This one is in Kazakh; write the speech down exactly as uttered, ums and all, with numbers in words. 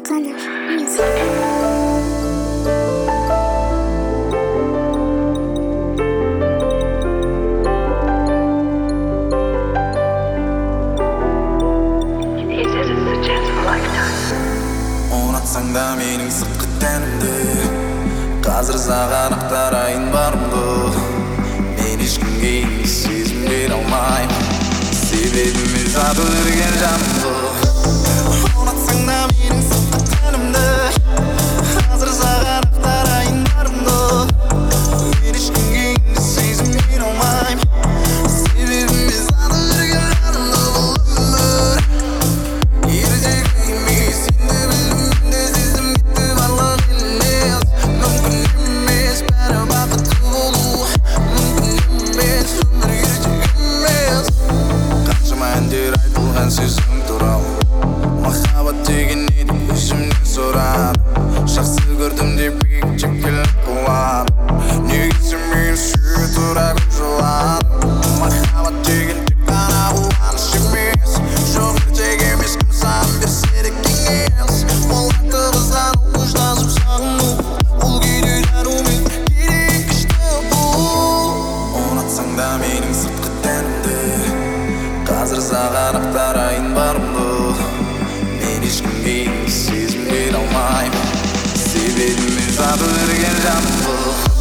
Connor Music. Ұнатсаң да менің сыртқы тәнімді, қазір саған ақтарайын барымды. Мен ешкімге енді сезім бере алмаймын, себебі мен заты өрген жанымды. Ұнатсаң да менің сыртқы тәнімді, қазір саған ақтарайын барымды. Мен ешкімге енді сезім бере алмаймын, себебі мен заты өрген жанымды. Сөзің туралы махаббат деген не деп өзімнен сұрадым. Жақсы көрдім деп биіктеп құладым. Неге сен мені сүйе тұра көп жыладың? Махаббат деген тек қана қуаныш емес, жоқ ертек емес, кім саған берсе де кеңес. Болмайды қыздан ұлы жазып сағыну, ол кейде дәрумен кейде күшті бұл. Ұнатсаң да менің сыртқы тәнімді, қазір саған ақтарайын барымды. Мен ешкімге енді сезім бере алмаймын, себебі мен заты өрген жанымды.